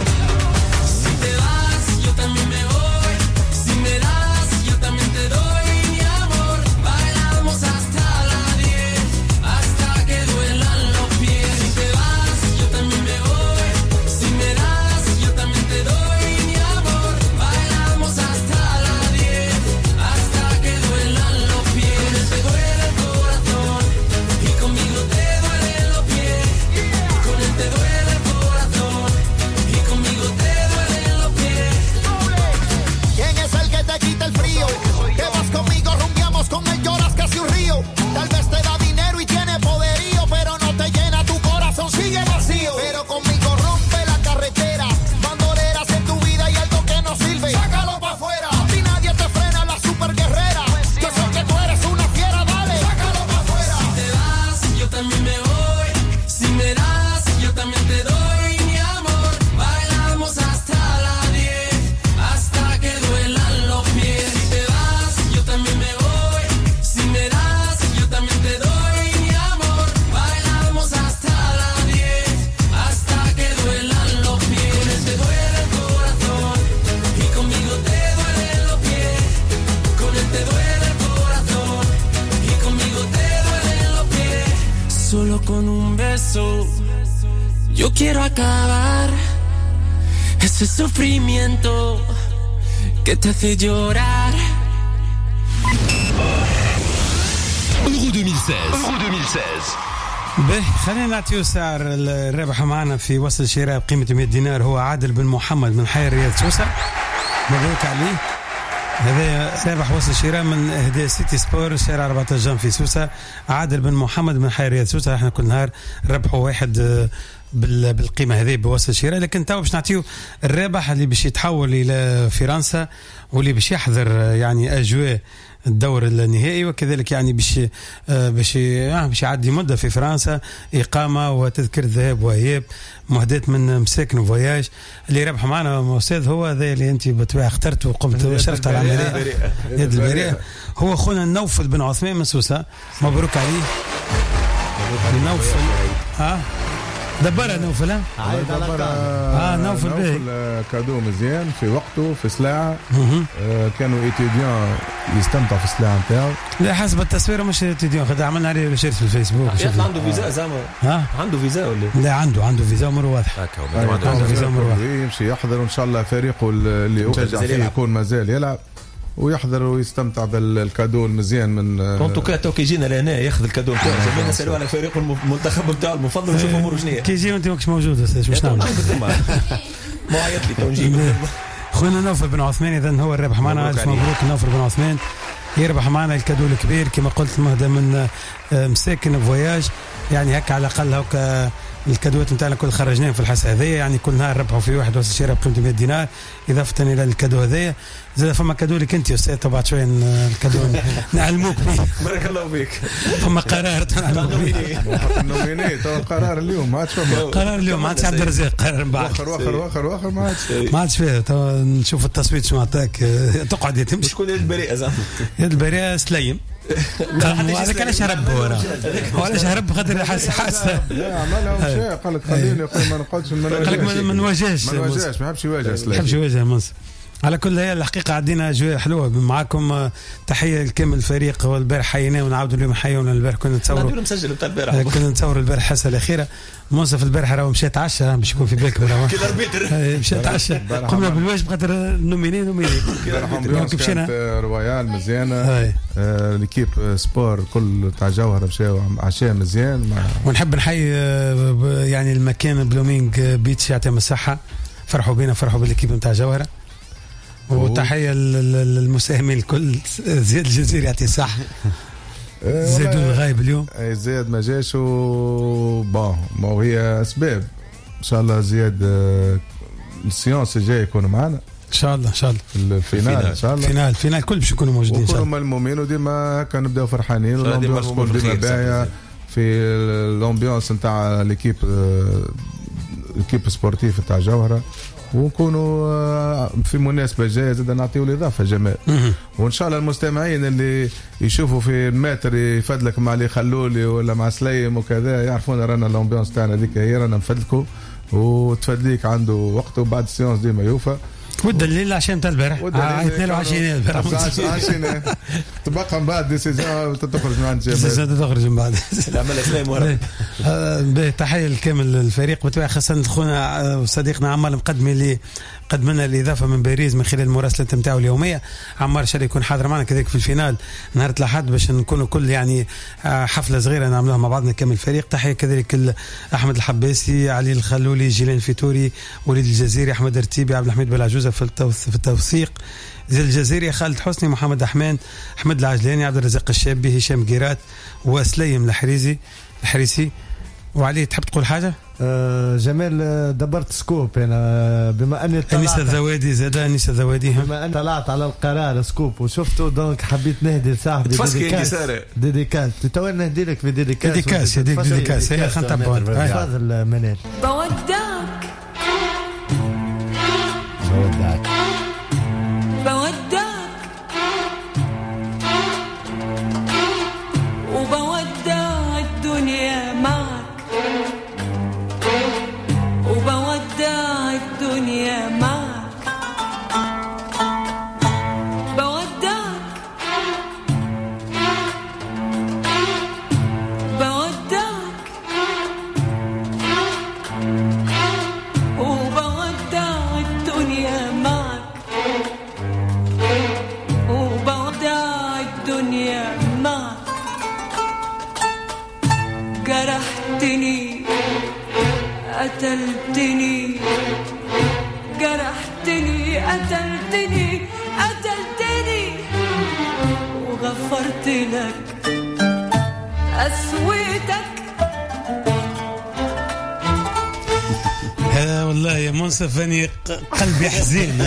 Si te vas, yo también me voy. Si me das, yo también te doy mi amor. Bailamos hasta la 10, hasta que duelan los pies. Si te vas, yo también me voy. Si me das, yo también te doy mi amor. Bailamos hasta la 10, hasta que duelan los pies. Te duele el corazón y conmigo te duelen los pies. Con él te duele el corazón y conmigo te duelen los pies. ¿Quién es el que te quita el frío? Que vas conmigo, rumbiamos con él, lloras casi un río. Tal vez te da dinero y tiene poderío, pero no te llena tu corazón, sigue vacío. Pero conmigo rompe la carretera, bandoleras en tu vida y algo que no sirve, sácalo pa' afuera. A ti nadie te frena, la super guerrera. Yo sé que tú eres una fiera, dale, sácalo pa' afuera. Si te vas, yo también me voy. Si me das, yo también te doy mi amor. Bailamos hasta la 10, hasta que duelan los pies. Si te vas, yo también me voy. Si me das, yo también te doy mi amor. Bailamos hasta la 10, hasta que duelan los pies. Te duele el corazón y conmigo te duelen los pies. Con él te duele el corazón y conmigo te duelen los pies. Solo con un beso yo quiero acabar ese sufrimiento que te hace llorar. Euro 2016. به خلينا نعطيو سعر الربح معنا في وصل شراء بقيمة 100 دينار. هو عادل بن محمد من حي الرياض سوسة، مبروك عليه. هذا رابح وصل شراء من اهداء سيتي سبور شارع 14 جان في سوسة. عادل بن محمد من حي الرياض سوسة. احنا كل نهار ربحوا واحد بالقيمه هذه بوصل شراء، لكن تو باش نعطيو الرابح اللي باش يتحول الى فرنسا واللي باش يحضر يعني اجواء الدور النهائي، وكذلك يعني باش يعدي مده في فرنسا، اقامه وتذكره ذهاب واياب، مهداه من مساكن فواياج. اللي ربح معنا استاذ هو هذا اللي انت بالطبيعه اخترته وقمت وشرفت على العمليه يد البريئه، هو خونا نوفل بن عثمان من سوسه. مبروك عليه نوفل. دبرها نوفل. نوفل كادو مزيان في وقته في سلاعة. كانوا ايتيديان يستمتعوا في السلاعة نتاعو. لا حسب التصوير مش ايتيديان، خد عملنا عليه ريشيرش في الفيسبوك. عنده فيزا زعما؟ عنده فيزا ولا؟ لا عنده فيزا امور واضحه. عنده فيزا امور واضحه. يمشي يحضر وان شاء الله فريقه اللي وجع فيه يكون مازال يلعب ويحضر ويستمتع بالكادو المزيان من انتو تو كي يجينا لهنا ياخذ الكادو نتاعو. زمان نسالوا على فريق المنتخب نتاعو المفضل ونشوف اموره شنو كي يجي وانت ماكش موجود استاذ واش نعمل؟ ما عيط لي تو نجيب خونا نوفل بن عثمان. اذا هو الرابح معنا. الف مبروك نوفل بن عثمان. يربح معنا الكادو الكبير كما قلت مهدى من مساكن فواياج، يعني هكا على الأقل هكا الكادوات نتاعنا كل خرجناهم في الحصة هذيا، يعني كل نهار ربحوا في واحد وسط شراء بقيمة 100 دينار إضافة إلى الكادو هذايا. زاد فما كادو لك أنت يا أستاذ بعد شوية الكادو نعلموك به. بارك الله فيك. فما قرار نعلموك به. النوميني تو قرار اليوم ما عادش فما قرار اليوم ما عادش عبد الرزاق قرار من بعد. وخر ما عادش فيه. تو نشوف التصويت شو عطاك تقعد تمشي. شكون يد البريئة زعما؟ يد البريئة سليم. هذاك علاش هرب هو علاش هرب خاطر حاسس لا عملها شيء قال لك خليني ما نقعدش ما نواجهش ما يحبش يواجه ما يحبش يواجه منصف. على كل هي الحقيقة عدينا أجواء حلوة معكم. تحية لكامل الفريق. والبارح حييناه ونعاودوا اليوم حيونا. البارح كنا نتصوروا مسجل بتاع البارح كنا نتصوروا البارح الحصة الأخيرة. منصف البارح راهو مشى تعشى باش يكون في بالك كذا اربيتر مشى تعشى قمنا بالواجب خاطر نوميني كانت رويال مزيانة. ليكيب سبور كل تاع جوهرة مشاو عشاء مزيان ونحب نحيي يعني المكان بلومينغ بيتش يعطيهم الصحة. فرحوا بينا فرحوا بالليكيب نتاع جوهرة. وتحية للمساهمين الكل. زياد الجزيري يعطيه الصحة. زياد الغايب اليوم زياد ما جاش ما هي اسباب ان شاء الله. زياد السيونس الجاي يكون معنا ان شاء الله في الفينال ان شاء الله. الفينال كل باش يكونوا موجودين ان شاء الله. ملمومين وديما هكا نبداو فرحانين والامبيونس تكون ديما باهيه في الامبيونس نتاع ليكيب سبورتيف نتاع جوهرة. ونكونوا في مناسبة جاية زاد نعطيو الإضافة جمال. وإن شاء الله المستمعين اللي يشوفوا في الماتر يفدلك مع اللي خلولي ولا مع سليم وكذا يعرفون رانا الأمبيونس تاعنا ذيك هي رانا نفدلكوا وتفدليك عنده وقت وبعد السيونس ديما يوفى. والدليل عشان تاع البارح عيطنا له عشينات البارح تبقى من بعد ديسيجن تخرج من عند جمال تخرج من بعد العمل اسلام ورا. تحيه لكامل الفريق بتاعي خاصه خونا وصديقنا عمار المقدمي اللي قدم لنا الاضافه من باريس من خلال المراسلات نتاعو اليوميه. عمار شاري يكون حاضر معنا كذلك في الفينال نهار الأحد باش نكونوا كل يعني حفله صغيره نعملوها مع بعضنا كامل الفريق. تحيه كذلك احمد الحباسي علي الخلولي جيلان الفيتوري وليد الجزيري احمد الرتيبي عبد الحميد بلعجوزه في التوثيق زي الجزيري خالد حسني محمد أحمان أحمد العجلاني عبد الرزاق الشابي هشام جيرات وسليم الحريسي. وعلي تحب تقول حاجة؟ جمال دبرت سكوب أنا بما أني أنيسة الذوادي أنيسة الذوادي بما أني طلعت على القرار سكوب وشفته دونك حبيت نهدي لصاحبي ديديكاس تو نهدي لك في ديديكاس هي خلينا نتبعوا. تفضل منال. وبودع الدنيا معك وبودع الدنيا معك بودعك وبودع الدنيا معك وبودع الدنيا معك. جرحتني قتلتني وغفرت لك قسوتك. والله يا منصف أني قلبي حزين.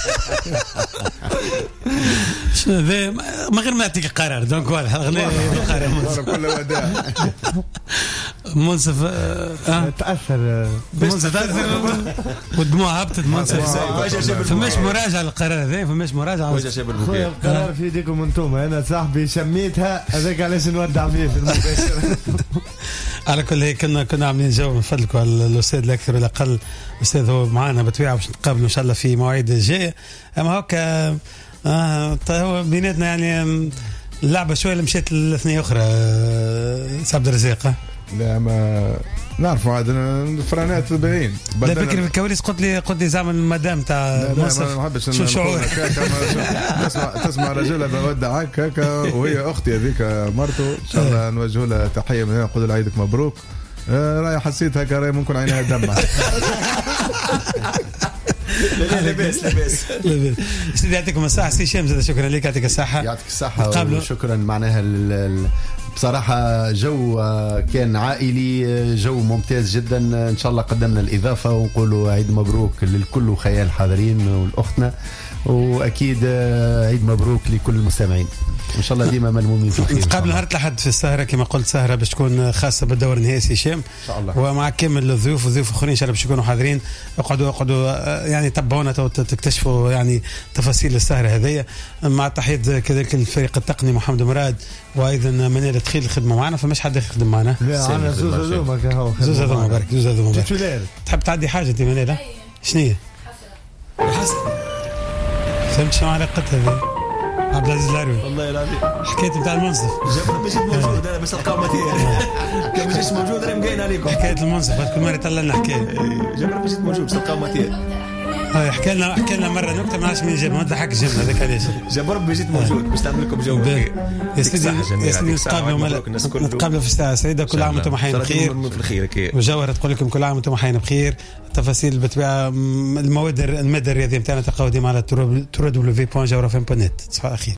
شنو ذا ما غير ما نعطيك قرار دونك واضح القرار كل وداع منصف تأثر والدموع هبطت منصف. فماش مراجعة للقرار هذا فماش مراجعة. القرار في يديكم انتم. أنا صاحبي شميتها هذاك علاش نودع فيه في المباشر. على كل هيك كنا عاملين جو من فضلكم على الأستاذ الأكثر والأقل. الأستاذ هو معنا بطبيعة باش نتقابلوا إن شاء الله في مواعيد جاية. أما هكا هو بيناتنا يعني اللعبة شوية اللي مشيت للاثنين أخرى عبد الرزاق. لا ما نعرفوا عاد الفرانات باين. لا بكري في الكواليس قلت لي زعما المدام تاع منصف شو شعور تسمع رجل بودعك هكا وهي اختي هذيك مرته ان شاء الله نوجه لها تحيه من هنا نقول لها عيدك مبروك. راي حسيت هكا راي ممكن عينها دمع. لاباس سيدي يعطيكم الصحة. سي هشام زاد شكرا لك، يعطيك الصحة. يعطيك الصحة وشكرا. معناها بصراحة جو كان عائلي، جو ممتاز جدا. إن شاء الله قدمنا الإضافة ونقولوا عيد مبروك للكل وخيال الحاضرين والأختنا، وأكيد عيد مبروك لكل المستمعين. إن شاء الله ديما ملمومين في الخير. قبل نهار الأحد في السهرة كما قلت سهرة باش تكون خاصة بالدور النهائي هشام إن شاء الله، ومع كامل الضيوف وضيوف آخرين إن شاء الله باش يكونوا حاضرين. اقعدوا يعني تبعونا تكتشفوا يعني تفاصيل السهرة هذية. مع تحية كذلك الفريق التقني محمد مراد وأيضا منال تخيل الخدمة معنا. فماش حد يخدم معنا. لا أنا زوز هذوما بارك زوز هذوما. تحب تعدي حاجة أنت منال؟ شنو هي؟ حسن. فهمت شو علاقتها هذه؟ عبد العزيز العروي والله العظيم حكاية بتاع المنصف جبر باش موجود. انا بس القامة كان باش موجود انا مقاين عليكم. حكاية المنصف كل مرة يطلع لنا حكاية. جبر باش موجود بس القامة حكى لنا مرة نكتة ما عادش من جاب ما ضحك جبنا هذاك علاش جبر باش موجود باش تعمل لكم جو يا سيدي نتقابلوا في الساعة سعيدة. كل عام وانتم حيين بخير وجوهرة تقول لكم كل عام وانتم حيين بخير. تفاصيل بالطبيعة المادة الرياضية نتاعنا تلقاو ديما على www.jawrafm.net. تصبح على خير.